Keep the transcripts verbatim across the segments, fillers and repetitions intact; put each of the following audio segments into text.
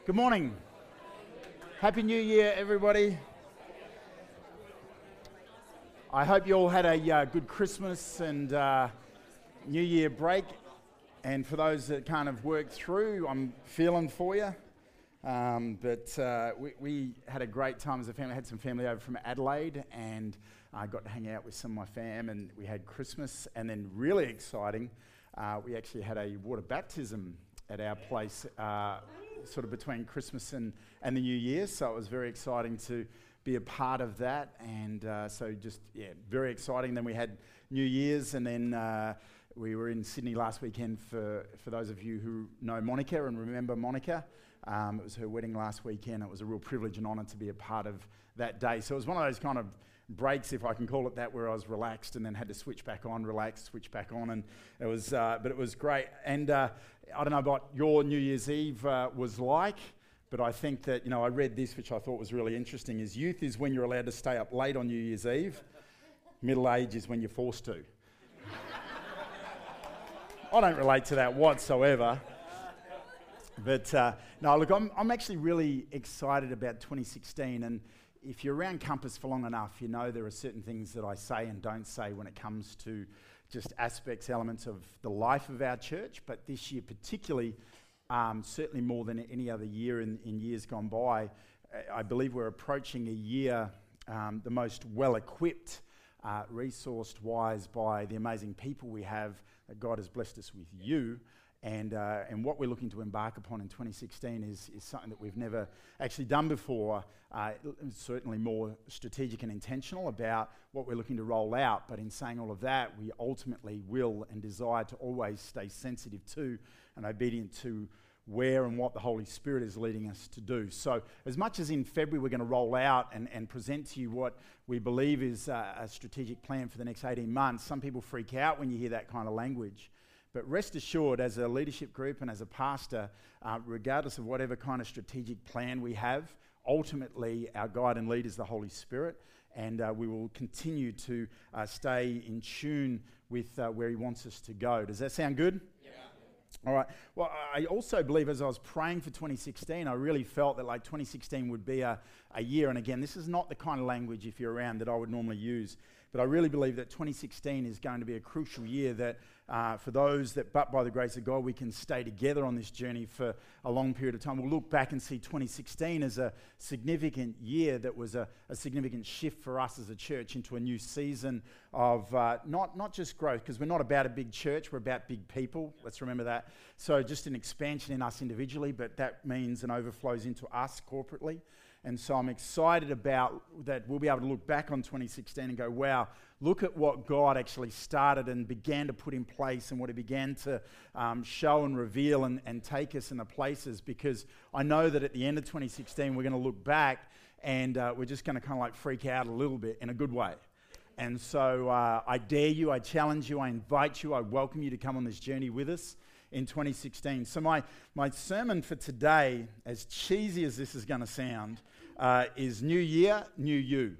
Good morning. Happy New Year, everybody. I hope you all had a uh, good Christmas and uh, New Year break. And for those that kind of worked through, I'm feeling for you. Um, but uh, we, we had a great time as a family. I had some family over from Adelaide, and I got to hang out with some of my fam, and we had Christmas. And then really exciting, uh, we actually had a water baptism at our place uh, sort of between Christmas and, and the New Year. So it was very exciting to be a part of that. And uh, so just, yeah, very exciting. Then we had New Year's, and then uh, we were in Sydney last weekend for, for those of you who know Monica and remember Monica. Um, it was her wedding last weekend. It was a real privilege and honour to be a part of that day. So it was one of those kind of breaks, if I can call it that, where I was relaxed and then had to switch back on, relax, switch back on, and it was, uh, but it was great. And uh, I don't know what your New Year's Eve uh, was like, but I think that, you know, I read this, which I thought was really interesting, is youth is when you're allowed to stay up late on New Year's Eve. Middle age is when you're forced to. I don't relate to that whatsoever. But uh, no, look, I'm, I'm actually really excited about twenty sixteen, and if you're around Compass for long enough, you know there are certain things that I say and don't say when it comes to just aspects, elements of the life of our church. But this year particularly, um, certainly more than any other year in, in years gone by, I believe we're approaching a year um, the most well-equipped, uh, resourced-wise by the amazing people we have that God has blessed us with you. And uh, and what we're looking to embark upon in twenty sixteen is, is something that we've never actually done before, uh, certainly more strategic and intentional about what we're looking to roll out. But in saying all of that, we ultimately will and desire to always stay sensitive to and obedient to where and what the Holy Spirit is leading us to do. So as much as in February we're going to roll out and, and present to you what we believe is uh, a strategic plan for the next eighteen months, some people freak out when you hear that kind of language. But rest assured, as a leadership group and as a pastor, uh, regardless of whatever kind of strategic plan we have, ultimately our guide and lead is the Holy Spirit, and uh, we will continue to uh, stay in tune with uh, where He wants us to go. Does that sound good? Yeah. All right. Well, I also believe as I was praying for twenty sixteen, I really felt that like twenty sixteen would be a, a year, and again, this is not the kind of language, if you're around, that I would normally use. But I really believe that twenty sixteen is going to be a crucial year that uh, for those that, but by the grace of God, we can stay together on this journey for a long period of time. We'll look back and see twenty sixteen as a significant year that was a, a significant shift for us as a church into a new season of uh, not, not just growth, because we're not about a big church, we're about big people. Let's remember that. So just an expansion in us individually, but that means and overflows into us corporately. And so I'm excited about that we'll be able to look back on twenty sixteen and go, wow, look at what God actually started and began to put in place and what He began to um, show and reveal and, and take us in the places, because I know that at the end of twenty sixteen we're going to look back and uh, we're just going to kind of like freak out a little bit in a good way. And so uh, I dare you, I challenge you, I invite you, I welcome you to come on this journey with us in twenty sixteen. So my, my sermon for today, as cheesy as this is going to sound, uh, is New Year, New You.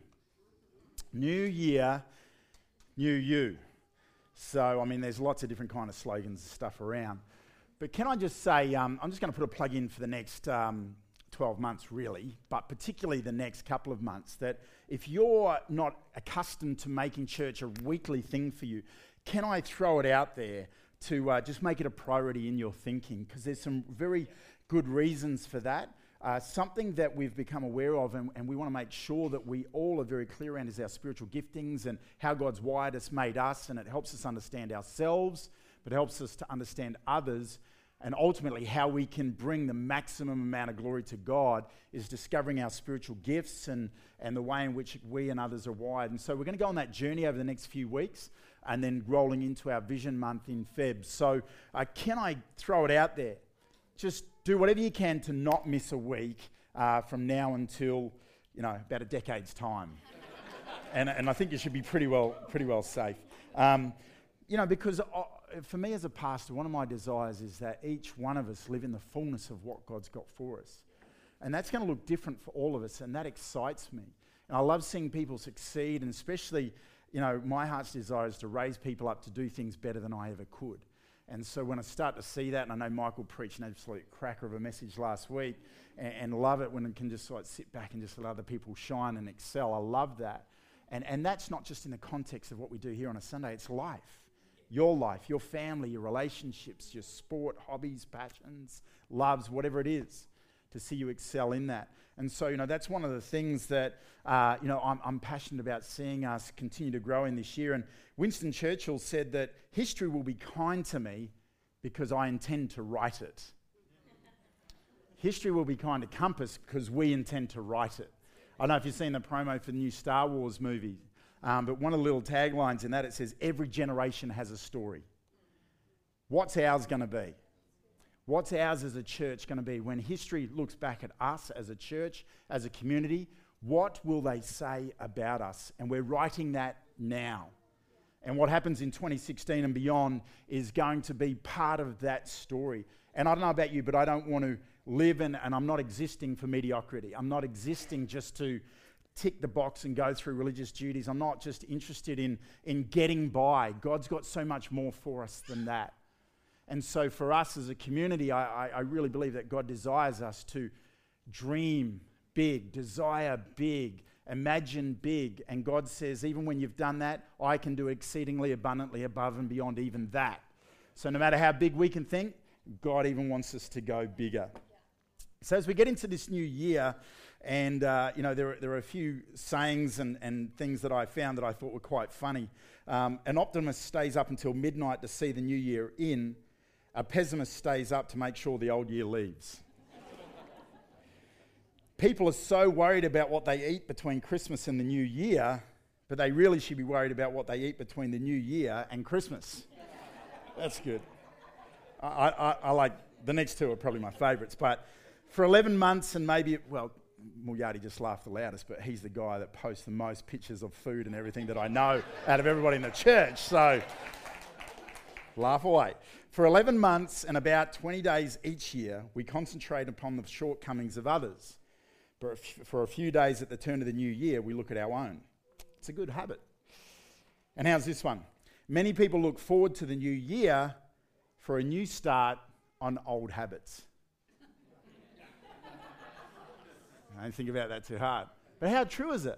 New Year, New You. So, I mean, there's lots of different kind of slogans and stuff around. But can I just say, um, I'm just going to put a plug in for the next um, twelve months, really, but particularly the next couple of months, that if you're not accustomed to making church a weekly thing for you, can I throw it out there to uh, just make it a priority in your thinking, because there's some very good reasons for that. Uh, something that we've become aware of and, and we want to make sure that we all are very clear around is our spiritual giftings and how God's wired us, made us, and it helps us understand ourselves, but helps us to understand others, and ultimately how we can bring the maximum amount of glory to God is discovering our spiritual gifts and, and the way in which we and others are wired. And so we're going to go on that journey over the next few weeks, and then rolling into our Vision Month in Feb. So uh, can I throw it out there? Just do whatever you can to not miss a week uh, from now until, you know, about a decade's time. and and I think you should be pretty well pretty well safe. Um, you know, because uh, for me as a pastor, one of my desires is that each one of us live in the fullness of what God's got for us. And that's going to look different for all of us, and that excites me. And I love seeing people succeed, and especially, you know, my heart's desire is to raise people up to do things better than I ever could. And so when I start to see that, and I know Michael preached an absolute cracker of a message last week, and, and love it when I can just like sit back and just let other people shine and excel. I love that. And, and that's not just in the context of what we do here on a Sunday, it's life. Your life, your family, your relationships, your sport, hobbies, passions, loves, whatever it is, to see you excel in that. And so, you know, that's one of the things that, uh, you know, I'm, I'm passionate about seeing us continue to grow in this year. And Winston Churchill said that history will be kind to me because I intend to write it. History will be kind to Compass because we intend to write it. I don't know if you've seen the promo for the new Star Wars movie, um, but one of the little taglines in that, it says, every generation has a story. What's ours going to be? What's ours as a church going to be? When history looks back at us as a church, as a community, what will they say about us? And we're writing that now. And what happens in twenty sixteen and beyond is going to be part of that story. And I don't know about you, but I don't want to live in, and I'm not existing for mediocrity. I'm not existing just to tick the box and go through religious duties. I'm not just interested in, in getting by. God's got so much more for us than that. And so for us as a community, I, I, I really believe that God desires us to dream big, desire big, imagine big. And God says, even when you've done that, I can do exceedingly abundantly above and beyond even that. So no matter how big we can think, God even wants us to go bigger. So as we get into this new year, and uh, you know, there, there are a few sayings and, and things that I found that I thought were quite funny. Um, an optimist stays up until midnight to see the new year in. A pessimist stays up to make sure the old year leaves. People are so worried about what they eat between Christmas and the new year, but they really should be worried about what they eat between the new year and Christmas. That's good. I, I, I like, the next two are probably my favourites, but for eleven months and maybe, well, Mulyadi just laughed the loudest, but he's the guy that posts the most pictures of food and everything that I know out of everybody in the church, so laugh away. For eleven months and about twenty days each year, we concentrate upon the shortcomings of others. But for a few days at the turn of the new year, we look at our own. It's a good habit. And how's this one? Many people look forward to the new year for a new start on old habits. I don't think about that too hard. But how true is it?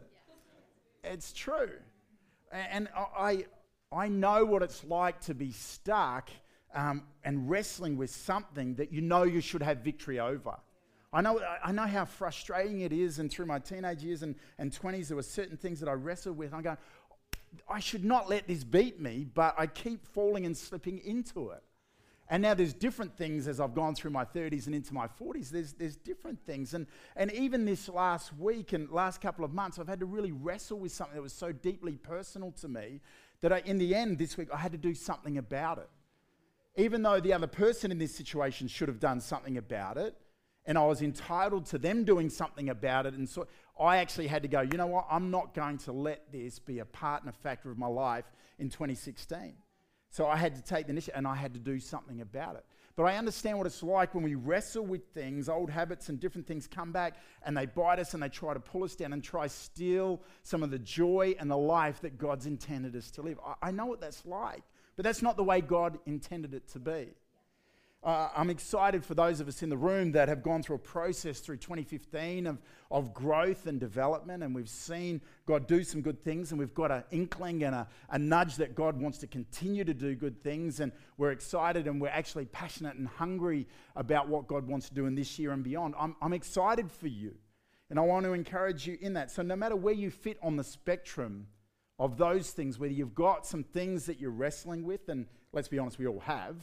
It's true. And I, I know what it's like to be stuck um, and wrestling with something that you know you should have victory over. I know I know how frustrating it is, and through my teenage years and, and twenties, there were certain things that I wrestled with. I'm going, I should not let this beat me, but I keep falling and slipping into it. And now there's different things as I've gone through my thirties and into my forties. There's there's different things. And, and even this last week and last couple of months, I've had to really wrestle with something that was so deeply personal to me that I, in the end this week, I had to do something about it. Even though the other person in this situation should have done something about it, and I was entitled to them doing something about it, and so I actually had to go, you know what, I'm not going to let this be a part and a factor of my life in twenty sixteen. So I had to take the initiative and I had to do something about it. But I understand what it's like when we wrestle with things, old habits and different things come back and they bite us and they try to pull us down and try to steal some of the joy and the life that God's intended us to live. I, I know what that's like, but that's not the way God intended it to be. Uh, I'm excited for those of us in the room that have gone through a process through twenty fifteen of, of growth and development, and we've seen God do some good things, and we've got an inkling and a, a nudge that God wants to continue to do good things, and we're excited and we're actually passionate and hungry about what God wants to do in this year and beyond. I'm, I'm excited for you, and I want to encourage you in that. So no matter where you fit on the spectrum of those things, whether you've got some things that you're wrestling with, and let's be honest, we all have,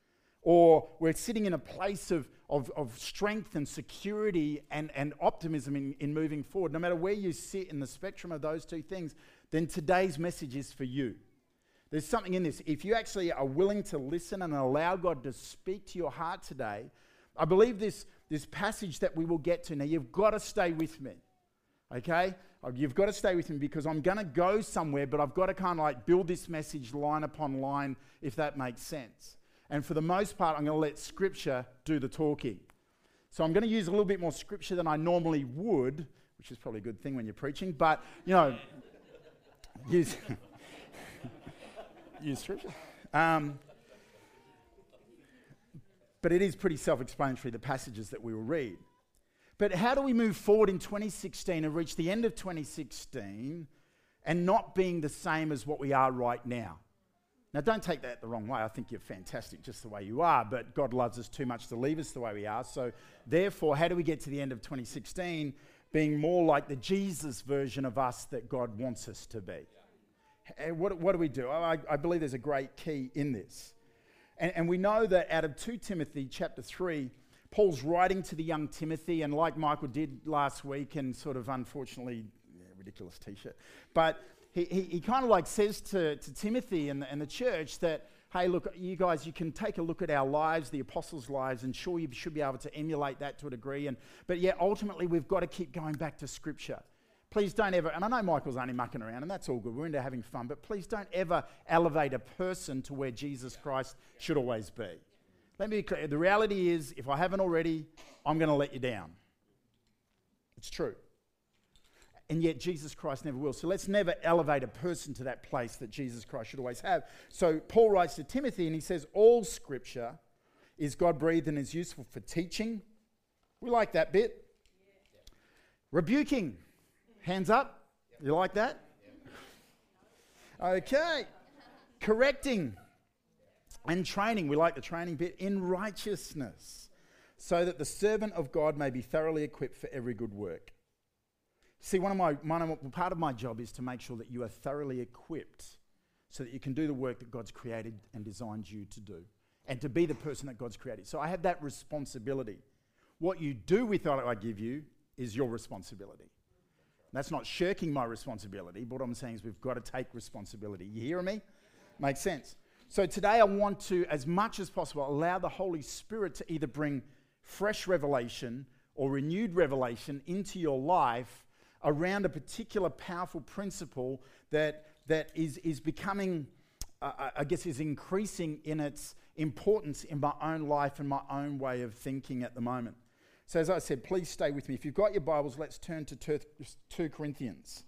or we're sitting in a place of, of, of strength and security and, and optimism in, in moving forward, no matter where you sit in the spectrum of those two things, then today's message is for you. There's something in this. If you actually are willing to listen and allow God to speak to your heart today, I believe this, this passage that we will get to now, you've got to stay with me, okay? You've got to stay with me because I'm going to go somewhere, but I've got to kind of like build this message line upon line, if that makes sense. And for the most part, I'm going to let Scripture do the talking. So I'm going to use a little bit more Scripture than I normally would, which is probably a good thing when you're preaching, but, you know, use, use Scripture. Um, but it is pretty self-explanatory, the passages that we will read. But how do we move forward in twenty sixteen and reach the end of twenty sixteen and not being the same as what we are right now? Now, don't take that the wrong way. I think you're fantastic just the way you are, but God loves us too much to leave us the way we are. So therefore, how do we get to the end of twenty sixteen being more like the Jesus version of us that God wants us to be? And what, what do we do? I, I believe there's a great key in this. And, and we know that out of Second Timothy chapter three, Paul's writing to the young Timothy, and like Michael did last week, and sort of unfortunately, yeah, ridiculous t-shirt, but he, he, he kind of like says to, to Timothy and the, and the church that, hey, look, you guys, you can take a look at our lives, the apostles' lives, and sure, you should be able to emulate that to a degree, and but yeah, ultimately, we've got to keep going back to Scripture. Please don't ever, and I know Michael's only mucking around, and that's all good, we're into having fun, but please don't ever elevate a person to where Jesus Christ should always be. Let me be clear, the reality is, if I haven't already, I'm going to let you down. It's true. And yet Jesus Christ never will. So let's never elevate a person to that place that Jesus Christ should always have. So Paul writes to Timothy and he says, all Scripture is God-breathed and is useful for teaching. We like that bit. Yeah. Rebuking. Hands up. You like that? Yeah. Okay. Correcting and training. We like the training bit. In righteousness, so that the servant of God may be thoroughly equipped for every good work. See, one of my, one of, part of my job is to make sure that you are thoroughly equipped so that you can do the work that God's created and designed you to do and to be the person that God's created. So I have that responsibility. What you do with what I give you is your responsibility. That's not shirking my responsibility, but what I'm saying is we've got to take responsibility. You hearing me? Makes sense. So today I want to, as much as possible, allow the Holy Spirit to either bring fresh revelation or renewed revelation into your life around a particular powerful principle that that is, is becoming, uh, I guess, is increasing in its importance in my own life and my own way of thinking at the moment. So as I said, please stay with me. If you've got your Bibles, let's turn to Second Corinthians.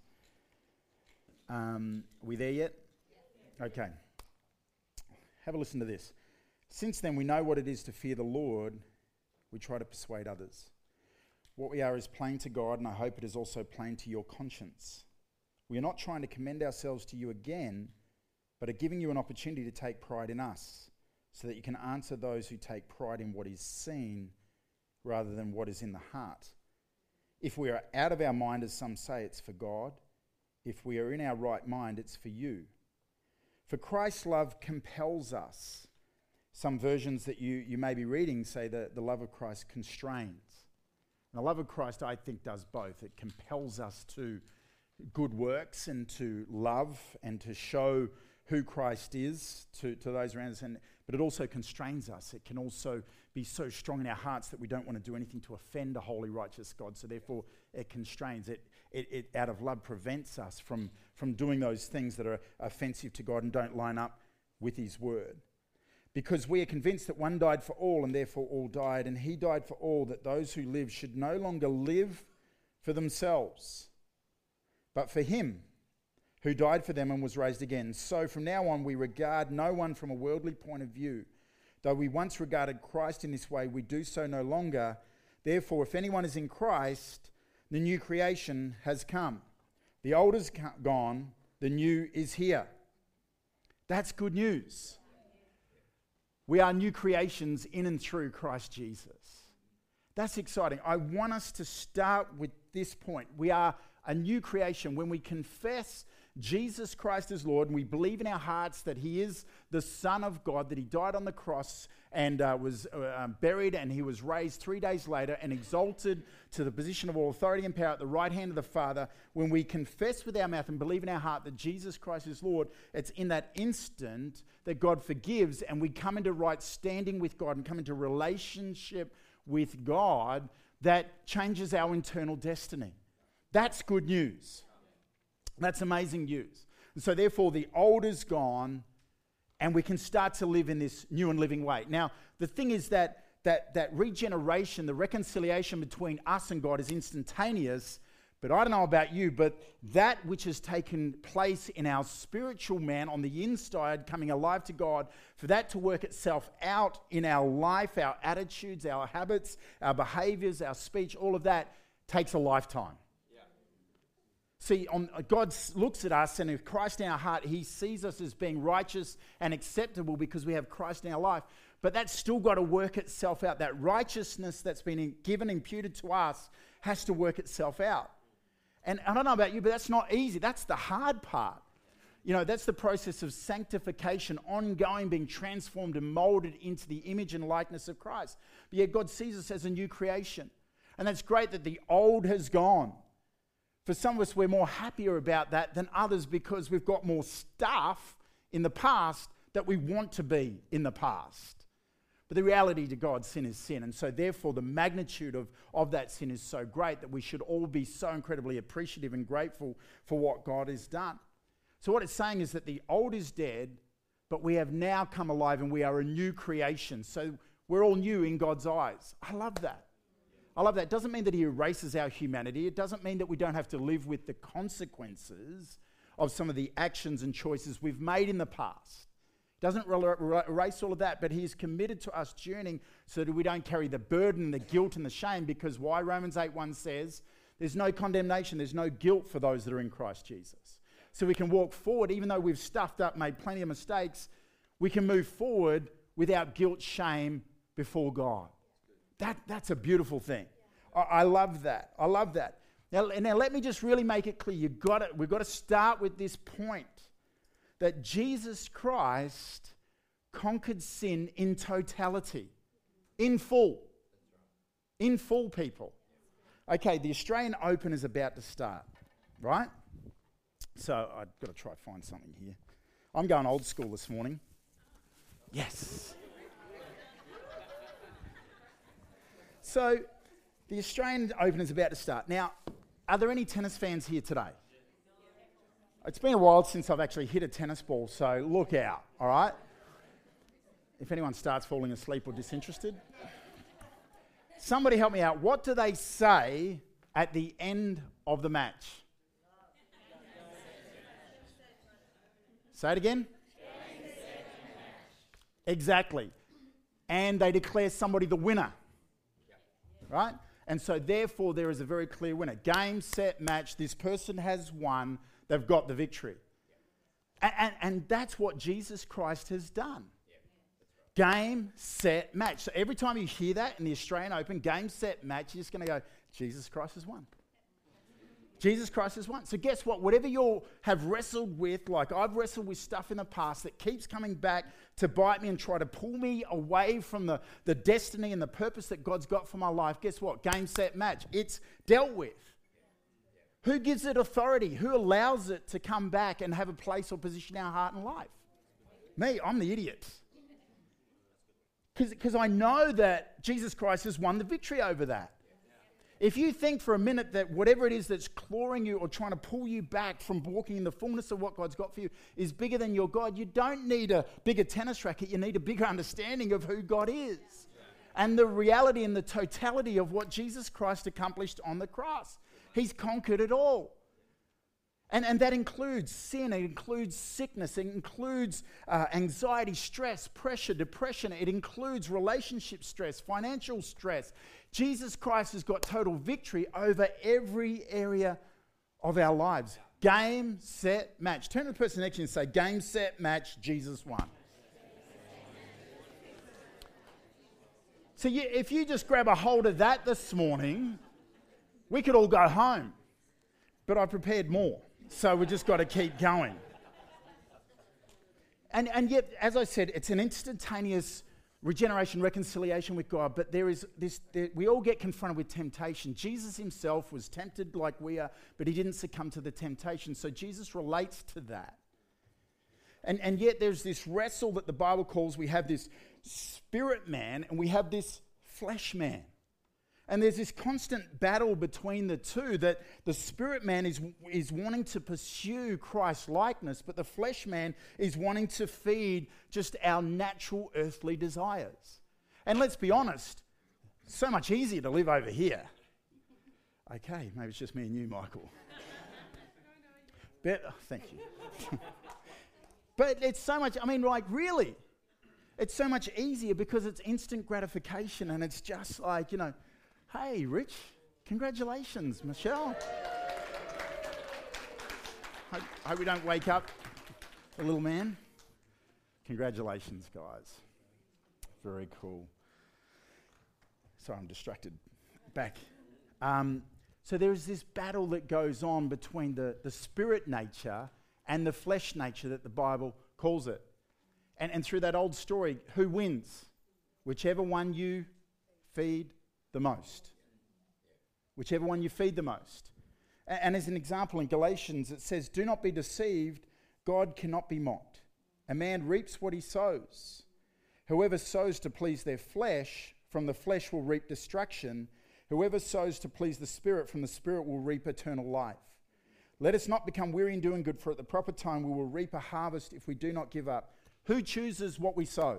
Um, are we there yet? Okay. Have a listen to this. Since then we know what it is to fear the Lord, we try to persuade others. What we are is plain to God, and I hope it is also plain to your conscience. We are not trying to commend ourselves to you again, but are giving you an opportunity to take pride in us, so that you can answer those who take pride in what is seen rather than what is in the heart. If we are out of our mind, as some say, it's for God. If we are in our right mind, it's for you. For Christ's love compels us. Some versions that you, you may be reading say that the love of Christ constrains. And the love of Christ, I think, does both. It compels us to good works and to love and to show who Christ is to, to those around us. And, but it also constrains us. It can also be so strong in our hearts that we don't want to do anything to offend a holy, righteous God. So therefore, it constrains. It, it, it out of love, prevents us from, from doing those things that are offensive to God and don't line up with His word. Because we are convinced that one died for all, and therefore all died, and He died for all, that those who live should no longer live for themselves, but for Him who died for them and was raised again. So from now on we regard no one from a worldly point of view. Though we once regarded Christ in this way, we do so no longer. Therefore, if anyone is in Christ, the new creation has come. The old is gone, the new is here. That's good news. We are new creations in and through Christ Jesus. That's exciting. I want us to start with this point. We are a new creation. When we confess Jesus Christ as Lord and we believe in our hearts that He is the Son of God, that He died on the cross and uh, was uh, buried, and He was raised three days later and exalted to the position of all authority and power at the right hand of the Father. When we confess with our mouth and believe in our heart that Jesus Christ is Lord, it's in that instant that God forgives and we come into right standing with God and come into relationship with God that changes our internal destiny. That's good news. That's amazing news. And so therefore the old is gone and we can start to live in this new and living way. Now, the thing is that that, that regeneration, the reconciliation between us and God is instantaneous, But I don't know about you, but that which has taken place in our spiritual man on the inside, coming alive to God, for that to work itself out in our life, our attitudes, our habits, our behaviors, our speech, all of that takes a lifetime. Yeah. See, on, God looks at us, and with Christ in our heart, he sees us as being righteous and acceptable because we have Christ in our life. But that's still got to work itself out. That righteousness that's been given, imputed to us, has to work itself out. And I don't know about you, but that's not easy. That's the hard part. You know, that's the process of sanctification, ongoing, being transformed and molded into the image and likeness of Christ. But yet God sees us as a new creation. And that's great that the old has gone. For some of us, we're more happier about that than others because we've got more stuff in the past that we want to be in the past. But the reality to God, sin is sin. And so therefore the magnitude of, of that sin is so great that we should all be so incredibly appreciative and grateful for what God has done. So what it's saying is that the old is dead, but we have now come alive and we are a new creation. So we're all new in God's eyes. I love that. I love that. It doesn't mean that he erases our humanity. It doesn't mean that we don't have to live with the consequences of some of the actions and choices we've made in the past. Doesn't erase all of that, but he's committed to us journeying so that we don't carry the burden, the guilt, and the shame, because why Romans eight one says there's no condemnation, there's no guilt for those that are in Christ Jesus. So we can walk forward, even though we've stuffed up, made plenty of mistakes, we can move forward without guilt, shame before God. That, that's a beautiful thing. I, I love that. I love that. Now, now let me just really make it clear. You've got to, we've got to start with this point. That Jesus Christ conquered sin in totality, in full, in full, people. Okay, the Australian Open is about to start, right? So I've got to try to find something here. I'm going old school this morning. Yes. So the Australian Open is about to start. Now, are there any tennis fans here today? It's been a while since I've actually hit a tennis ball, so look out, all right? If anyone starts falling asleep or disinterested. Somebody help me out. What do they say at the end of the match? Say it again. Exactly. And they declare somebody the winner, right? And so therefore there is a very clear winner. Game, set, match. This person has won. They've got the victory. And, and, and that's what Jesus Christ has done. Game, set, match. So every time you hear that in the Australian Open, game, set, match, you're just going to go, Jesus Christ has won. Jesus Christ has won. So guess what? Whatever you have wrestled with, like I've wrestled with stuff in the past that keeps coming back to bite me and try to pull me away from the, the destiny and the purpose that God's got for my life, guess what? Game, set, match. It's dealt with. Who gives it authority? Who allows it to come back and have a place or position in our heart and life? Me, I'm the idiot. Because I know that Jesus Christ has won the victory over that. If you think for a minute that whatever it is that's clawing you or trying to pull you back from walking in the fullness of what God's got for you is bigger than your God, you don't need a bigger tennis racket. You need a bigger understanding of who God is and the reality and the totality of what Jesus Christ accomplished on the cross. He's conquered it all. And, and that includes sin, it includes sickness, it includes uh, anxiety, stress, pressure, depression, it includes relationship stress, financial stress. Jesus Christ has got total victory over every area of our lives. Game, set, match. Turn to the person next to you and say, game, set, match, Jesus won. So you, if you just grab a hold of that this morning, we could all go home. But I prepared more. So we've just got to keep going. And, and yet, as I said, it's an instantaneous regeneration, reconciliation with God. But there is this, there, we all get confronted with temptation. Jesus himself was tempted like we are, but he didn't succumb to the temptation. So Jesus relates to that. And, and yet there's this wrestle that the Bible calls, we have this spirit man and we have this flesh man. And there's this constant battle between the two, that the spirit man is, is wanting to pursue Christ's likeness, but the flesh man is wanting to feed just our natural earthly desires. And let's be honest, so much easier to live over here. Okay, maybe it's just me and you, Michael. But, oh, thank you. But it's so much, I mean, like, really, it's so much easier because it's instant gratification and it's just like, you know, hey, Rich, congratulations, Michelle. hope, hope we don't wake up the little man. Congratulations, guys. Very cool. Sorry, I'm distracted. Back. Um, so there is this battle that goes on between the, the spirit nature and the flesh nature that the Bible calls it. And, and through that old story, who wins? Whichever one you feed the most. Whichever one you feed the most. And, and as an example, in Galatians, it says, do not be deceived, God cannot be mocked. A man reaps what he sows. Whoever sows to please their flesh, from the flesh will reap destruction. Whoever sows to please the Spirit, from the Spirit will reap eternal life. Let us not become weary in doing good, for at the proper time we will reap a harvest if we do not give up. Who chooses what we sow?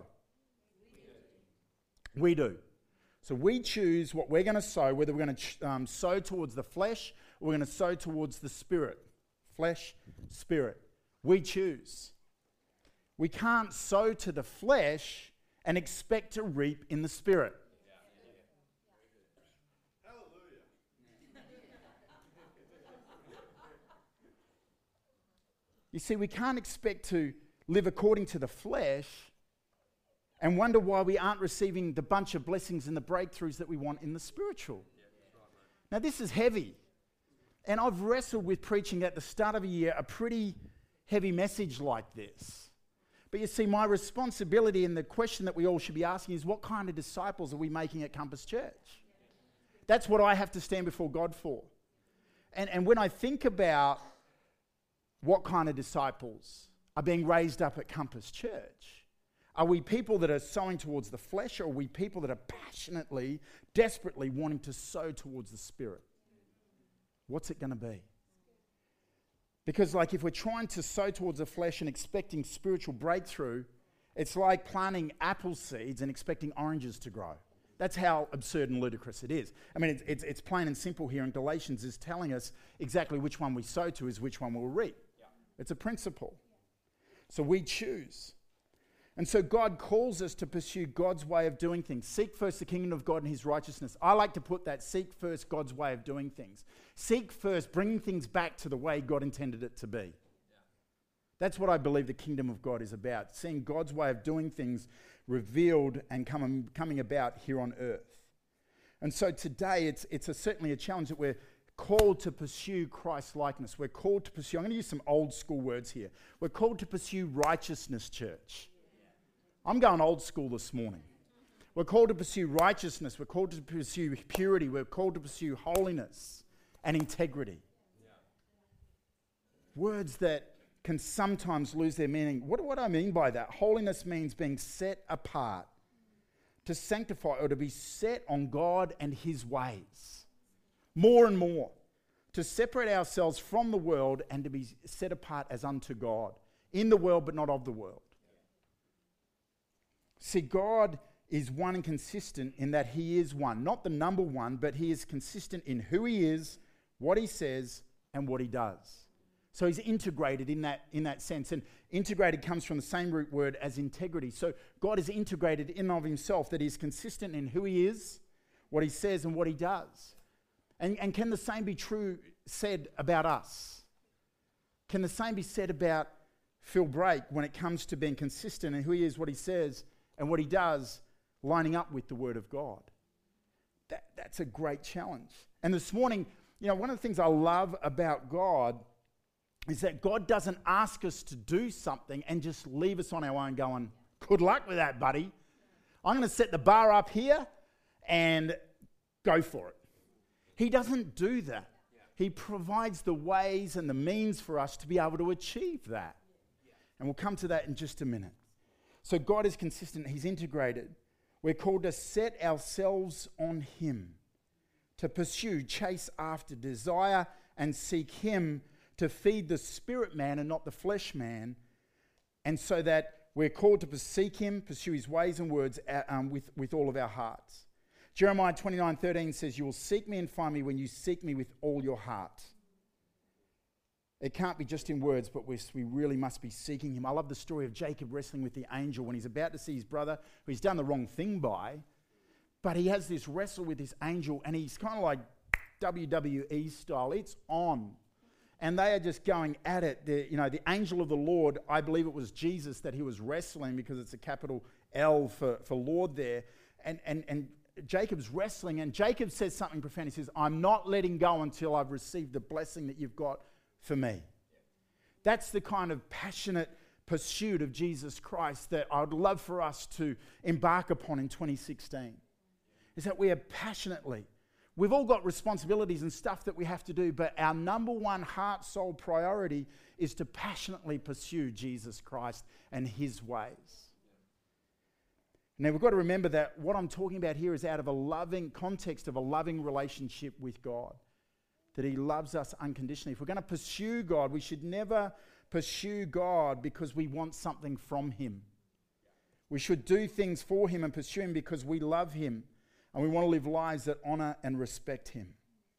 We do. We do. So we choose what we're going to sow, whether we're going to ch- um, sow towards the flesh or we're going to sow towards the Spirit. Flesh, Spirit. We choose. We can't sow to the flesh and expect to reap in the Spirit. You see, we can't expect to live according to the flesh and wonder why we aren't receiving the bunch of blessings and the breakthroughs that we want in the spiritual. Now, this is heavy. And I've wrestled with preaching at the start of a year a pretty heavy message like this. But you see, my responsibility and the question that we all should be asking is, what kind of disciples are we making at Compass Church? That's what I have to stand before God for. And, and when I think about what kind of disciples are being raised up at Compass Church, are we people that are sowing towards the flesh, or are we people that are passionately, desperately wanting to sow towards the Spirit? What's it going to be? Because like if we're trying to sow towards the flesh and expecting spiritual breakthrough, it's like planting apple seeds and expecting oranges to grow. That's how absurd and ludicrous it is. I mean, it's, it's, it's plain and simple here, and Galatians is telling us exactly which one we sow to is which one we'll reap. Yeah. It's a principle. So we choose. And so God calls us to pursue God's way of doing things. Seek first the kingdom of God and his righteousness. I like to put that, seek first God's way of doing things. Seek first bringing things back to the way God intended it to be. Yeah. That's what I believe the kingdom of God is about. Seeing God's way of doing things revealed and come, coming about here on earth. And so today it's, it's a, certainly a challenge that we're called to pursue Christ's likeness. We're called to pursue, I'm going to use some old school words here. We're called to pursue righteousness, church. I'm going old school this morning. We're called to pursue righteousness. We're called to pursue purity. We're called to pursue holiness and integrity. Yeah. Words that can sometimes lose their meaning. What do I mean by that? Holiness means being set apart, to sanctify or to be set on God and his ways. More and more. To separate ourselves from the world and to be set apart as unto God. In the world but not of the world. See, God is one and consistent in that he is one. Not the number one, but he is consistent in who he is, what he says, and what he does. So he's integrated in that, in that sense. And integrated comes from the same root word as integrity. So God is integrated in and of himself, that he's consistent in who he is, what he says, and what he does. And, and can the same be true said about us? Can the same be said about Phil Brake when it comes to being consistent in who he is, what he says, and what he does, lining up with the Word of God? That, that's a great challenge. And this morning, you know, one of the things I love about God is that God doesn't ask us to do something and just leave us on our own going, good luck with that, buddy. I'm going to set the bar up here and go for it. He doesn't do that. He provides the ways and the means for us to be able to achieve that. And we'll come to that in just a minute. So God is consistent, he's integrated. We're called to set ourselves on him, to pursue, chase after, desire, and seek him, to feed the spirit man and not the flesh man. And so that we're called to seek him, pursue his ways and words um, with, with all of our hearts. Jeremiah twenty-nine thirteen says, you will seek me and find me when you seek me with all your heart. It can't be just in words, but we we really must be seeking him. I love the story of Jacob wrestling with the angel when he's about to see his brother, who he's done the wrong thing by, but he has this wrestle with this angel, and he's kind of like W W E style. It's on. And they are just going at it. The, you know, the angel of the Lord, I believe it was Jesus that he was wrestling, because it's a capital L for, for Lord there. And, and, and Jacob's wrestling, and Jacob says something profound. He says, I'm not letting go until I've received the blessing that you've got for me. That's the kind of passionate pursuit of Jesus Christ that I would love for us to embark upon in twenty sixteen. Is that we are passionately, we've all got responsibilities and stuff that we have to do, but our number one heart, soul priority is to passionately pursue Jesus Christ and his ways. Now, we've got to remember that what I'm talking about here is out of a loving context of a loving relationship with God, that he loves us unconditionally. If we're going to pursue God, we should never pursue God because we want something from him. We should do things for him and pursue him because we love him and we want to live lives that honor and respect him.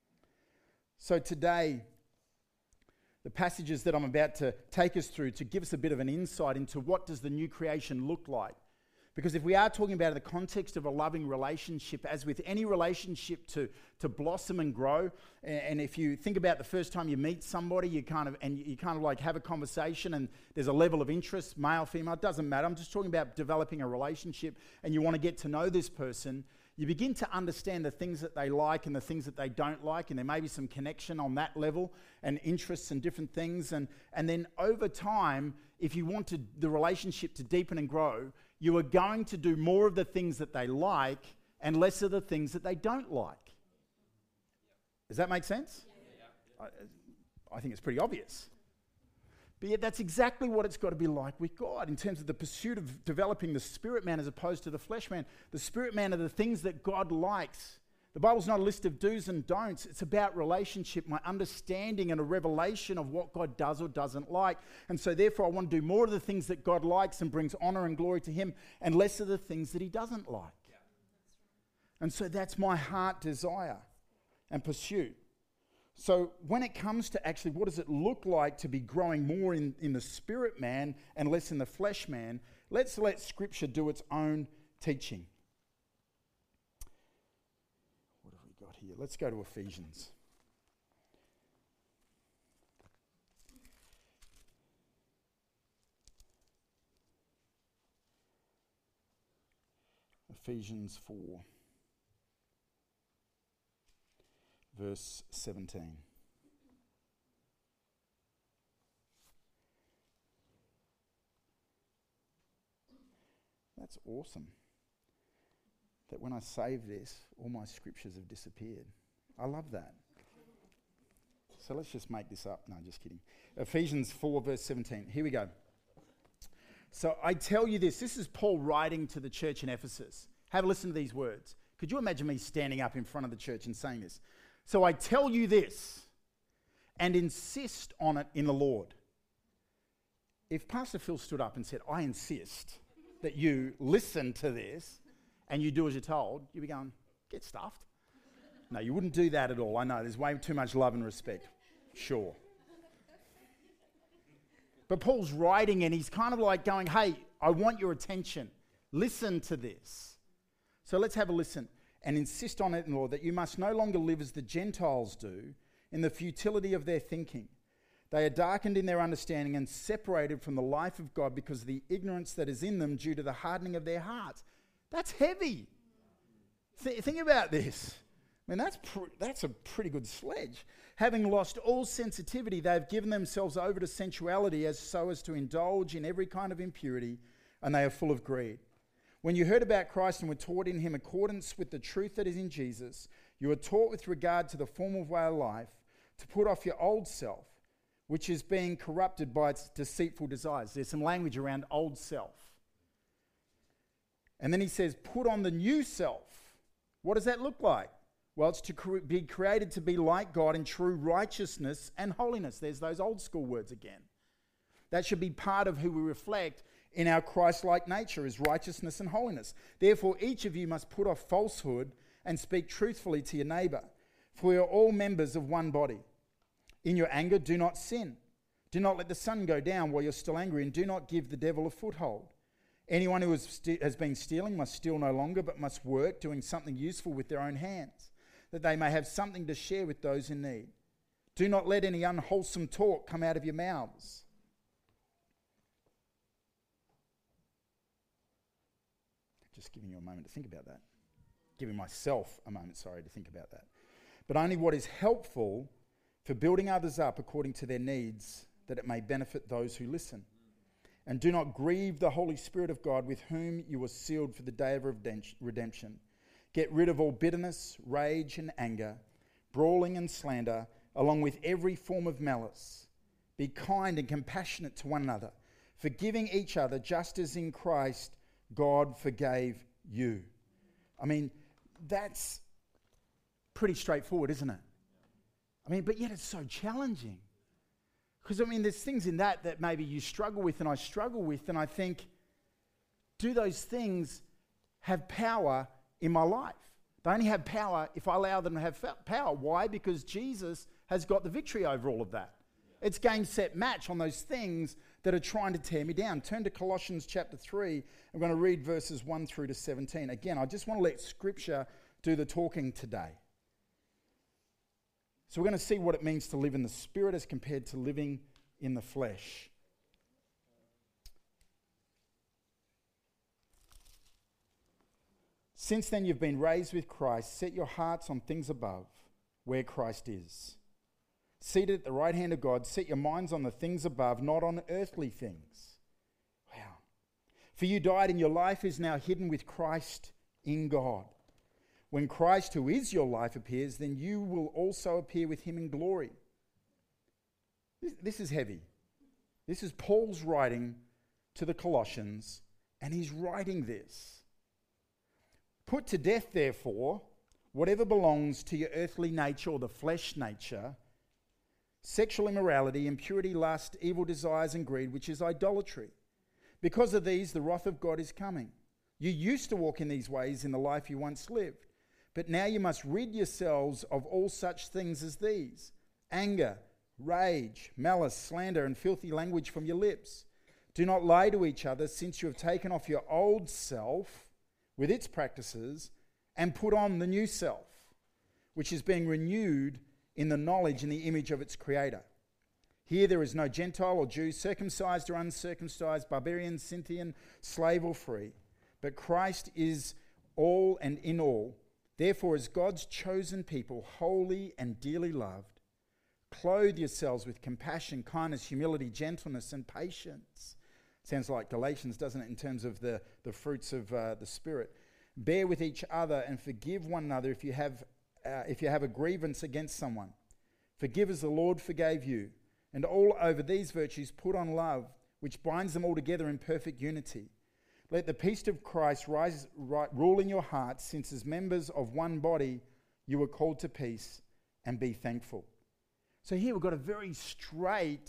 So today, the passages that I'm about to take us through to give us a bit of an insight into what does the new creation look like. Because if we are talking about it in the context of a loving relationship, as with any relationship to, to blossom and grow, and, and if you think about the first time you meet somebody, you kind of and you kind of like have a conversation, and there's a level of interest, male, female, it doesn't matter. I'm just talking about developing a relationship, and you want to get to know this person. You begin to understand the things that they like and the things that they don't like, and there may be some connection on that level and interests and different things. And, and then over time, if you want to, the relationship to deepen and grow, you are going to do more of the things that they like and less of the things that they don't like. Does that make sense? Yeah. I, I think it's pretty obvious. But yet that's exactly what it's got to be like with God in terms of the pursuit of developing the spirit man as opposed to the flesh man. The spirit man are the things that God likes. The Bible's not a list of do's and don'ts. It's about relationship, my understanding and a revelation of what God does or doesn't like. And so therefore I want to do more of the things that God likes and brings honor and glory to him, and less of the things that he doesn't like. Yeah. And so that's my heart desire and pursuit. So when it comes to actually what does it look like to be growing more in, in the spirit man and less in the flesh man, let's let Scripture do its own teaching. What have we got here? Let's go to Ephesians. Ephesians four. Verse seventeen. That's awesome. That when I save this, all my scriptures have disappeared. I love that. So let's just make this up. No, just kidding. Ephesians four, verse seventeen. Here we go. So I tell you this. This is Paul writing to the church in Ephesus. Have a listen to these words. Could you imagine me standing up in front of the church and saying this? So I tell you this, and insist on it in the Lord. If Pastor Phil stood up and said, I insist that you listen to this and you do as you're told, you'd be going, get stuffed. No, you wouldn't do that at all. I know, there's way too much love and respect. Sure. But Paul's writing and he's kind of like going, hey, I want your attention. Listen to this. So let's have a listen. And insist on it in law that you must no longer live as the Gentiles do in the futility of their thinking. They are darkened in their understanding and separated from the life of God because of the ignorance that is in them due to the hardening of their hearts. That's heavy. Th- think about this. I mean, that's, pr- that's a pretty good sledge. Having lost all sensitivity, they have given themselves over to sensuality as so as to indulge in every kind of impurity, and they are full of greed. When you heard about Christ and were taught in him accordance with the truth that is in Jesus, you were taught with regard to the former way of life to put off your old self, which is being corrupted by its deceitful desires. There's some language around old self. And then he says, put on the new self. What does that look like? Well, it's to cre- be created to be like God in true righteousness and holiness. There's those old school words again. That should be part of who we reflect in our Christ-like nature, is righteousness and holiness. Therefore, each of you must put off falsehood and speak truthfully to your neighbor, for we are all members of one body. In your anger, do not sin. Do not let the sun go down while you're still angry, and do not give the devil a foothold. Anyone who has, st- has been stealing must steal no longer, but must work, doing something useful with their own hands, that they may have something to share with those in need. Do not let any unwholesome talk come out of your mouths. Just giving you a moment to think about that. Giving myself a moment, sorry, to think about that. But only what is helpful for building others up according to their needs, that it may benefit those who listen. And do not grieve the Holy Spirit of God, with whom you were sealed for the day of redemption. Get rid of all bitterness, rage and anger, brawling and slander, along with every form of malice. Be kind and compassionate to one another, forgiving each other, just as in Christ God forgave you. I mean, that's pretty straightforward, isn't it? I mean, but yet it's so challenging. Because, I mean, there's things in that that maybe you struggle with and I struggle with, and I think, do those things have power in my life? They only have power if I allow them to have power. Why? Because Jesus has got the victory over all of that. It's game, set, match on those things that are trying to tear me down. Turn to Colossians chapter three. I'm going to read verses one through to seventeen. Again, I just want to let Scripture do the talking today. So we're going to see what it means to live in the Spirit as compared to living in the flesh. Since then you've been raised with Christ. Set your hearts on things above, where Christ is. Seated at the right hand of God, set your minds on the things above, not on earthly things. Wow. For you died, and your life is now hidden with Christ in God. When Christ, who is your life, appears, then you will also appear with him in glory. This, this is heavy. This is Paul's writing to the Colossians, and he's writing this. Put to death, therefore, whatever belongs to your earthly nature or the flesh nature, sexual immorality, impurity, lust, evil desires, and greed, which is idolatry. Because of these, the wrath of God is coming. You used to walk in these ways in the life you once lived. But now you must rid yourselves of all such things as these: anger, rage, malice, slander, and filthy language from your lips. Do not lie to each other, since you have taken off your old self with its practices and put on the new self, which is being renewed in the knowledge and the image of its creator. Here there is no Gentile or Jew, circumcised or uncircumcised, barbarian, Scythian, slave or free, but Christ is all and in all. Therefore, as God's chosen people, holy and dearly loved, clothe yourselves with compassion, kindness, humility, gentleness, and patience. Sounds like Galatians, doesn't it, in terms of the, the fruits of uh, the Spirit. Bear with each other and forgive one another if you have uh, if you have a grievance against someone. Forgive as the Lord forgave you. And all over these virtues put on love, which binds them all together in perfect unity. Let the peace of Christ rise, right, rule in your hearts, since as members of one body you were called to peace, and be thankful. So here we've got a very straight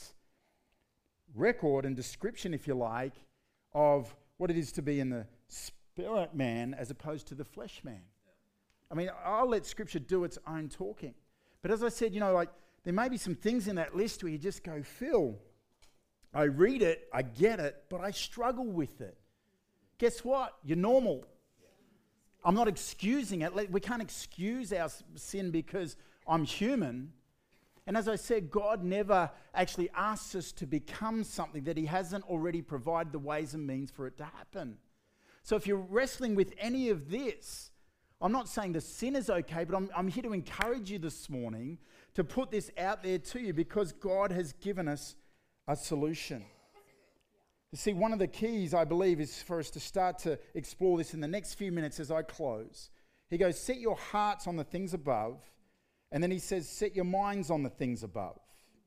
record and description, if you like, of what it is to be in the spirit man as opposed to the flesh man. I mean, I'll let Scripture do its own talking. But as I said, you know, like there may be some things in that list where you just go, Phil, I read it, I get it, but I struggle with it. Guess what? You're normal. I'm not excusing it. We can't excuse our sin because I'm human. And as I said, God never actually asks us to become something that he hasn't already provided the ways and means for it to happen. So if you're wrestling with any of this, I'm not saying the sin is okay, but I'm, I'm here to encourage you this morning to put this out there to you, because God has given us a solution. You see, one of the keys, I believe, is for us to start to explore this in the next few minutes as I close. He goes, set your hearts on the things above, and then he says, set your minds on the things above.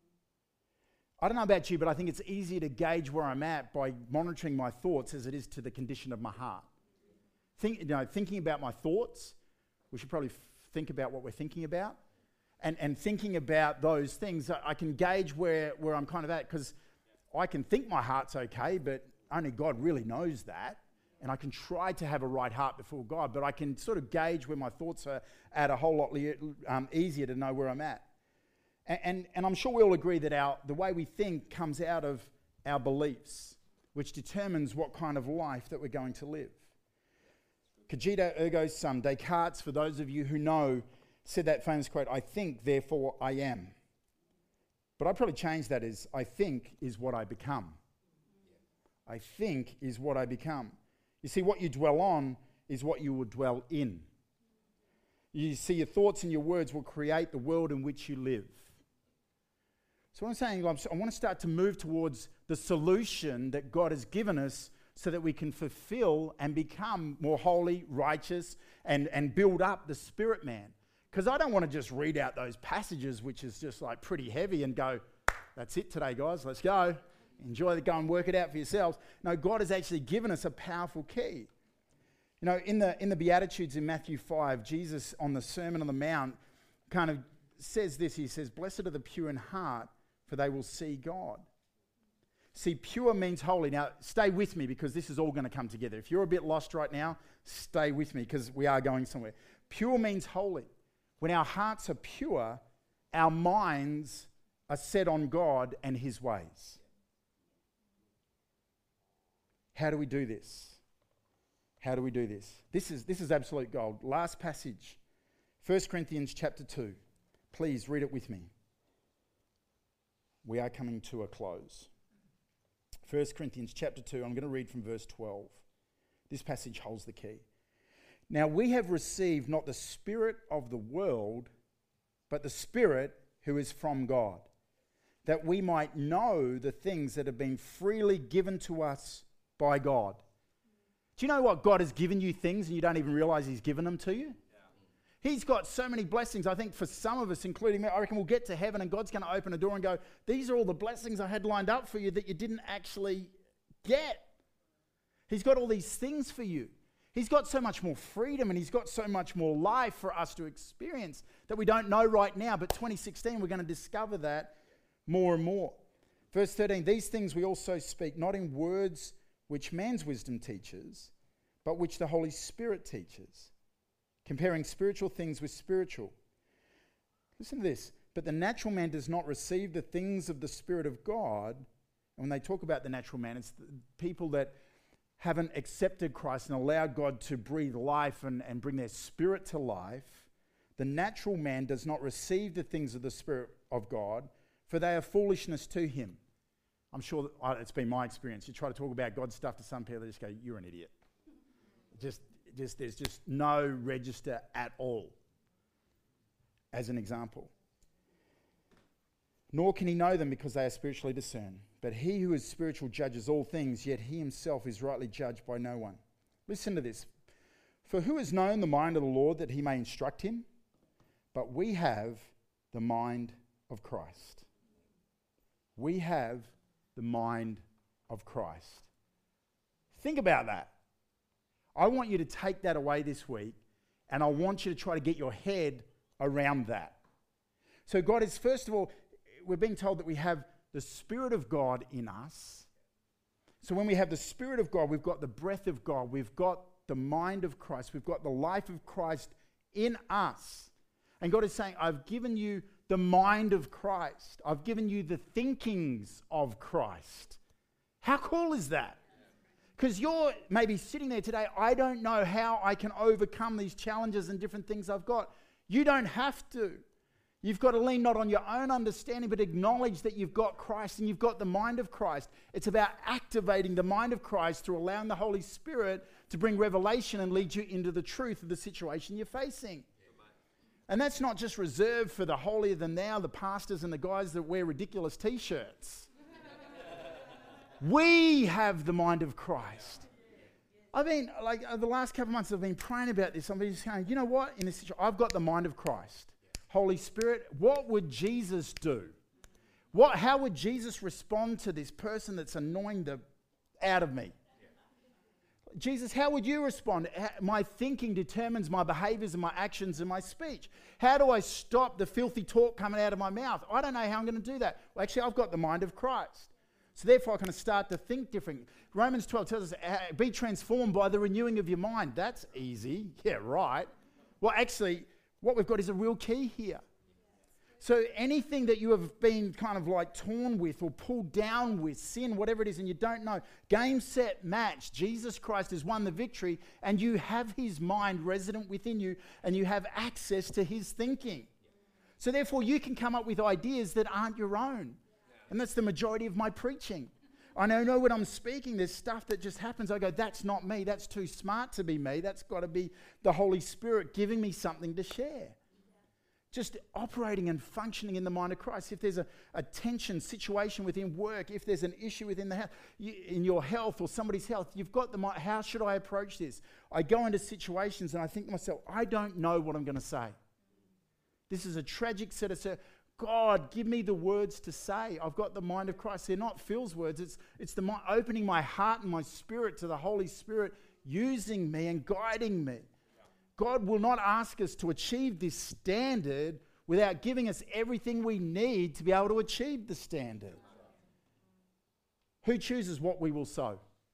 I don't know about you, but I think it's easier to gauge where I'm at by monitoring my thoughts as it is to the condition of my heart. Think, you know, thinking about my thoughts, we should probably f- think about what we're thinking about, and, and thinking about those things, I, I can gauge where, where I'm kind of at, because I can think my heart's okay, but only God really knows that. and I can try to have a right heart before God, but I can sort of gauge where my thoughts are at a whole lot le- um, easier to know where I'm at. And, and, and I'm sure we all agree that our the way we think comes out of our beliefs, which determines what kind of life that we're going to live. Cogito ergo sum. Descartes, for those of you who know, said that famous quote, "I think, therefore I am." But I'd probably change that as, I think is what I become. I think is what I become. You see, what you dwell on is what you will dwell in. You see, your thoughts and your words will create the world in which you live. So what I'm saying, I want to start to move towards the solution that God has given us so that we can fulfill and become more holy, righteous, and, and build up the spirit man. Because I don't want to just read out those passages, which is just like pretty heavy, and go, that's it today, guys, let's go. Enjoy it, go and work it out for yourselves. No, God has actually given us a powerful key. You know, in the in the Beatitudes in Matthew five, Jesus on the Sermon on the Mount kind of says this. He says, "Blessed are the pure in heart, for they will see God." See, pure means holy. Now, stay with me because this is all going to come together. If you're a bit lost right now, stay with me because we are going somewhere. Pure means holy. When our hearts are pure, our minds are set on God and his ways. How do we do this? How do we do this? This is, this is absolute gold. Last passage, First Corinthians chapter two. Please read it with me. We are coming to a close. First Corinthians chapter two, I'm going to read from verse twelve. This passage holds the key. "Now we have received not the spirit of the world, but the Spirit who is from God, that we might know the things that have been freely given to us by God." Do you know what? God has given you things and you don't even realize he's given them to you? Yeah. He's got so many blessings. I think for some of us, including me, I reckon we'll get to heaven and God's going to open a door and go, these are all the blessings I had lined up for you that you didn't actually get. He's got all these things for you. He's got so much more freedom and he's got so much more life for us to experience that we don't know right now. But twenty sixteen, we're going to discover that more and more. Verse thirteen, "These things we also speak, not in words which man's wisdom teaches, but which the Holy Spirit teaches, comparing spiritual things with spiritual." Listen to this. "But the natural man does not receive the things of the Spirit of God." And when they talk about the natural man, it's the people that haven't accepted Christ and allowed God to breathe life and, and bring their spirit to life. "The natural man does not receive the things of the Spirit of God, for they are foolishness to him." I'm sure that, uh, it's been my experience. You try to talk about God's stuff to some people, they just go, "You're an idiot." Just, just, there's just no register at all, as an example. "Nor can he know them because they are spiritually discerned. But he who is spiritual judges all things, yet he himself is rightly judged by no one." Listen to this. "For who has known the mind of the Lord that he may instruct him? But we have the mind of Christ." We have the mind of Christ. Think about that. I want you to take that away this week, and I want you to try to get your head around that. So God is, first of all, we're being told that we have the Spirit of God in us. So when we have the Spirit of God, we've got the breath of God, we've got the mind of Christ, we've got the life of Christ in us. And God is saying, I've given you the mind of Christ. I've given you the thinkings of Christ. How cool is that? Because you're maybe sitting there today, I don't know how I can overcome these challenges and different things I've got. You don't have to. You've got to lean not on your own understanding, but acknowledge that you've got Christ and you've got the mind of Christ. It's about activating the mind of Christ through allowing the Holy Spirit to bring revelation and lead you into the truth of the situation you're facing. And that's not just reserved for the holier than thou, the pastors and the guys that wear ridiculous t-shirts. We have the mind of Christ. I've been, like, the last couple of months I've been praying about this. I've been just going, you know what? In this situation, I've got the mind of Christ. Holy Spirit, what would Jesus do? What? How would Jesus respond to this person that's annoying the out of me? Jesus, how would you respond? My thinking determines my behaviors and my actions and my speech. How do I stop the filthy talk coming out of my mouth? I don't know how I'm going to do that. Well, actually, I've got the mind of Christ. So therefore I kind of start to think different. Romans twelve tells us, uh, be transformed by the renewing of your mind. That's easy. Yeah, right. Well, actually, what we've got is a real key here. So anything that you have been kind of like torn with or pulled down with, sin, whatever it is, and you don't know, game, set, match, Jesus Christ has won the victory, and you have his mind resident within you, and you have access to his thinking. So therefore you can come up with ideas that aren't your own. And that's the majority of my preaching. I know, know when I'm speaking, there's stuff that just happens. I go, that's not me. That's too smart to be me. That's got to be the Holy Spirit giving me something to share. Just operating and functioning in the mind of Christ. If there's a, a tension situation within work, if there's an issue within the house, you, in your health or somebody's health, you've got the mind. How should I approach this? I go into situations and I think to myself, I don't know what I'm going to say. This is a tragic set of... God, give me the words to say. I've got the mind of Christ. They're not Phil's words. It's, it's the mind, opening my heart and my spirit to the Holy Spirit, using me and guiding me. God will not ask us to achieve this standard without giving us everything we need to be able to achieve the standard. Who chooses what we will sow?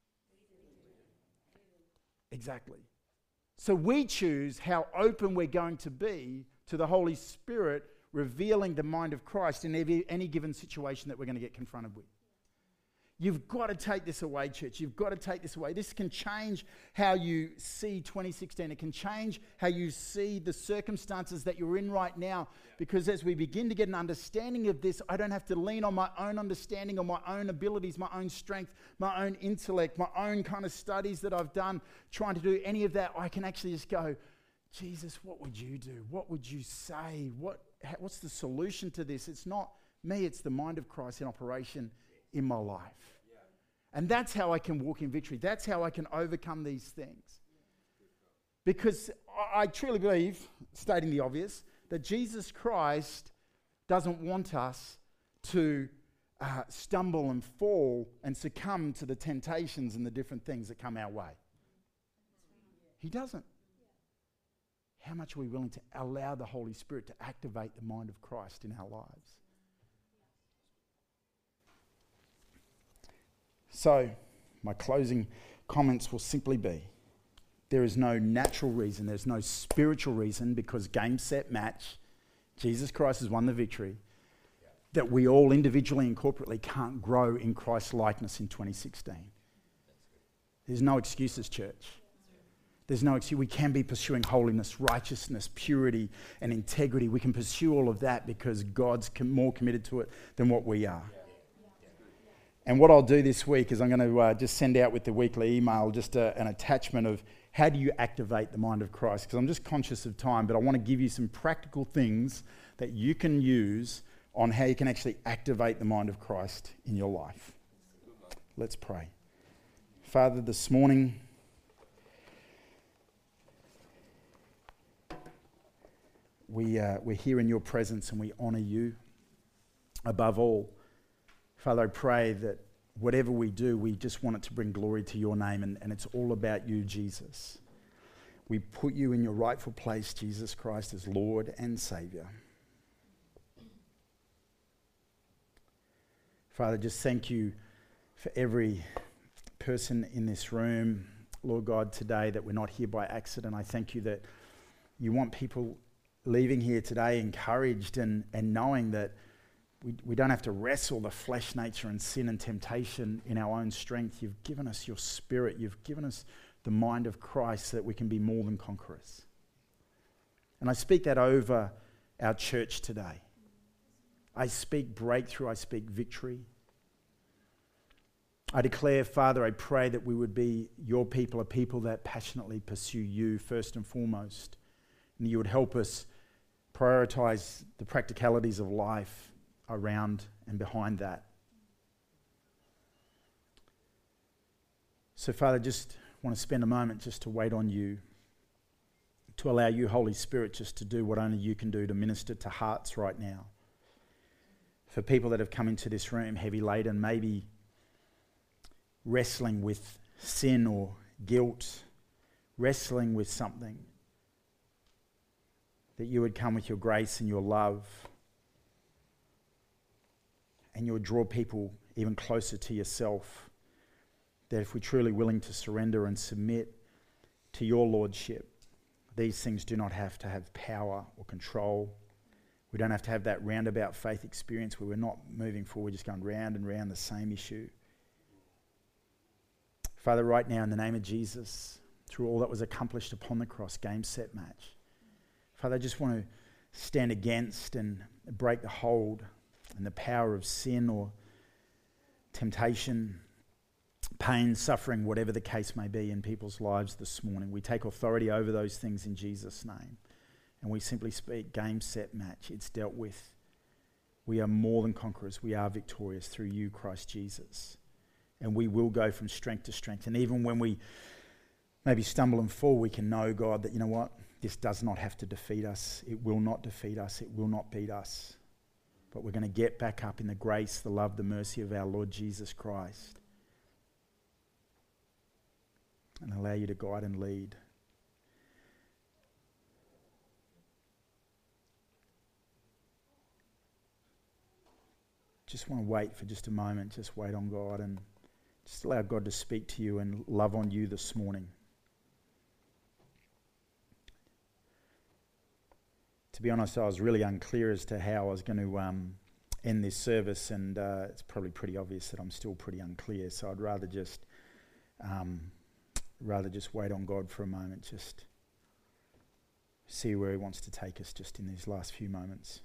Exactly. So we choose how open we're going to be to the Holy Spirit revealing the mind of Christ in every, any given situation that we're going to get confronted with. You've got to take this away, church. You've got to take this away. This can change how you see twenty sixteen. It can change how you see the circumstances that you're in right now. Because as we begin to get an understanding of this, I don't have to lean on my own understanding or my own abilities, my own strength, my own intellect, my own kind of studies that I've done, trying to do any of that. I can actually just go, Jesus, what would you do? What would you say? What, what's the solution to this? It's not me, it's the mind of Christ in operation in my life. Yeah. And that's how I can walk in victory. That's how I can overcome these things. Because I, I truly believe, stating the obvious, that Jesus Christ doesn't want us to uh, stumble and fall and succumb to the temptations and the different things that come our way. He doesn't. How much are we willing to allow the Holy Spirit to activate the mind of Christ in our lives? So, my closing comments will simply be, there is no natural reason, there's no spiritual reason, because game, set, match, Jesus Christ has won the victory, that we all individually and corporately can't grow in Christ's likeness in twenty sixteen. There's no excuses, church. There's no excuse. We can be pursuing holiness, righteousness, purity, and integrity. We can pursue all of that because God's com- more committed to it than what we are. And what I'll do this week is I'm going to uh, just send out with the weekly email just a, an attachment of how do you activate the mind of Christ? Because I'm just conscious of time, but I want to give you some practical things that you can use on how you can actually activate the mind of Christ in your life. Let's pray. Father, this morning, we, uh, we're here in your presence and we honour you above all. Father, I pray that whatever we do, we just want it to bring glory to your name, and, and it's all about you, Jesus. We put you in your rightful place, Jesus Christ, as Lord and Saviour. Father, just thank you for every person in this room, Lord God, today, that we're not here by accident. I thank you that you want people leaving here today encouraged and, and knowing that We, we don't have to wrestle the flesh nature and sin and temptation in our own strength. You've given us your spirit. You've given us the mind of Christ so that we can be more than conquerors. And I speak that over our church today. I speak breakthrough. I speak victory. I declare, Father, I pray that we would be your people, a people that passionately pursue you first and foremost. And you would help us prioritize the practicalities of life around and behind that. So, Father, just want to spend a moment just to wait on you, to allow you, Holy Spirit, just to do what only you can do to minister to hearts right now. For people that have come into this room heavy laden, maybe wrestling with sin or guilt, wrestling with something, that you would come with your grace and your love and you'll draw people even closer to yourself. That if we're truly willing to surrender and submit to your lordship, these things do not have to have power or control. We don't have to have that roundabout faith experience where we're not moving forward, just going round and round the same issue. Father, right now in the name of Jesus, through all that was accomplished upon the cross, game, set, match. Father, I just want to stand against and break the hold and the power of sin or temptation, pain, suffering, whatever the case may be in people's lives this morning. We take authority over those things in Jesus' name. And we simply speak, game, set, match. It's dealt with. We are more than conquerors. We are victorious through you, Christ Jesus. And we will go from strength to strength. And even when we maybe stumble and fall, we can know, God, that, you know what? This does not have to defeat us. It will not defeat us. It will not beat us. But we're going to get back up in the grace, the love, the mercy of our Lord Jesus Christ. And allow you to guide and lead. Just want to wait for just a moment. Just wait on God and just allow God to speak to you and love on you this morning. To be honest, I was really unclear as to how I was going to um, end this service, and uh, it's probably pretty obvious that I'm still pretty unclear. So I'd rather just, um, rather just wait on God for a moment, just see where He wants to take us, just in these last few moments.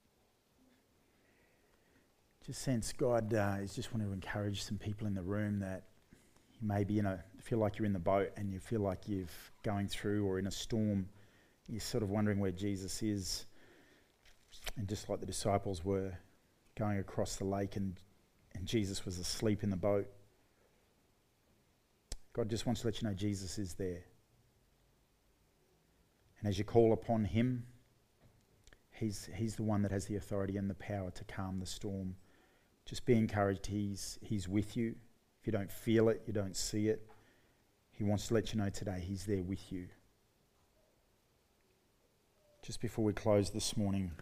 Just sense God uh, is just want to encourage some people in the room that you maybe, you know, feel like you're in the boat and you feel like you're going through or in a storm. You're sort of wondering where Jesus is. And just like the disciples were going across the lake and, and Jesus was asleep in the boat. God just wants to let you know Jesus is there. And as you call upon Him, He's, he's the one that has the authority and the power to calm the storm. Just be encouraged. He's, he's with you. If you don't feel it, you don't see it, He wants to let you know today He's there with you. Just before we close this morning,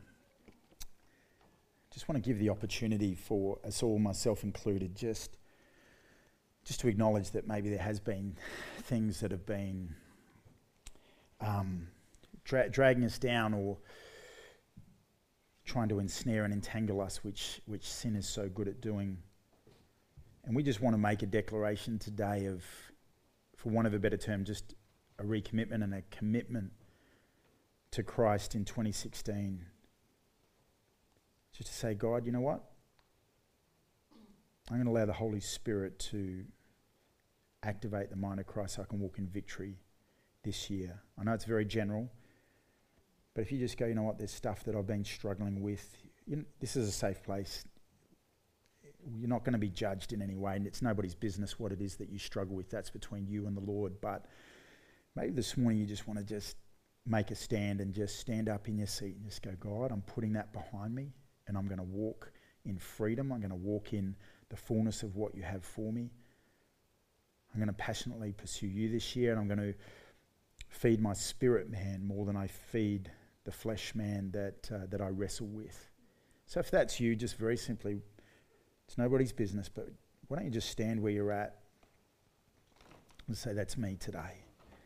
just want to give the opportunity for us all, myself included, just, just to acknowledge that maybe there has been things that have been um, dra- dragging us down or trying to ensnare and entangle us, which which sin is so good at doing. And we just want to make a declaration today of, for want of a better term, just a recommitment and a commitment to Christ in twenty sixteen. Just to say, God, you know what? I'm going to allow the Holy Spirit to activate the mind of Christ so I can walk in victory this year. I know it's very general, but if you just go, you know what, there's stuff that I've been struggling with, you know, this is a safe place. You're not going to be judged in any way, and it's nobody's business what it is that you struggle with. That's between you and the Lord. But maybe this morning you just want to just make a stand and just stand up in your seat and just go, God, I'm putting that behind me, and I'm going to walk in freedom. I'm going to walk in the fullness of what you have for me. I'm going to passionately pursue you this year, and I'm going to feed my spirit man more than I feed the flesh man that uh, that I wrestle with. So if that's you, just very simply, it's nobody's business, but why don't you just stand where you're at and say, that's me today.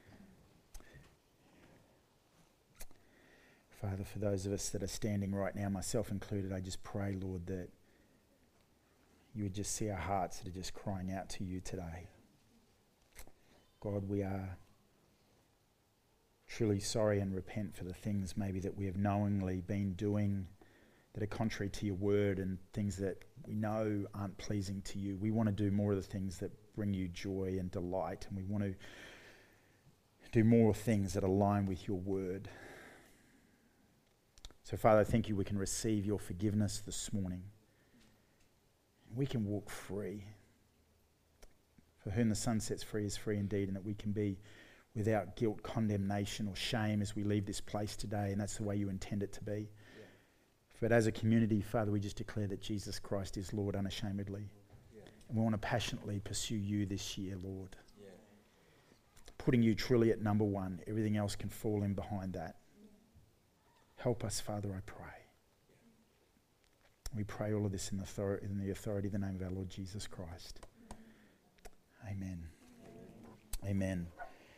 Father, for those of us that are standing right now, myself included, I just pray, Lord, that you would just see our hearts that are just crying out to you today. God, we are truly sorry and repent for the things maybe that we have knowingly been doing that are contrary to your word and things that we know aren't pleasing to you. We want to do more of the things that bring you joy and delight, and we want to do more things that align with your word. So, Father, I thank you we can receive your forgiveness this morning. We can walk free. For whom the Son sets free is free indeed, and that we can be without guilt, condemnation, or shame as we leave this place today, and that's the way you intend it to be. Yeah. But as a community, Father, we just declare that Jesus Christ is Lord unashamedly. Yeah. And we want to passionately pursue you this year, Lord. Yeah. Putting you truly at number one. Everything else can fall in behind that. Help us, Father, I pray. We pray all of this in the, author- in the authority of the name of our Lord Jesus Christ. Amen. Amen.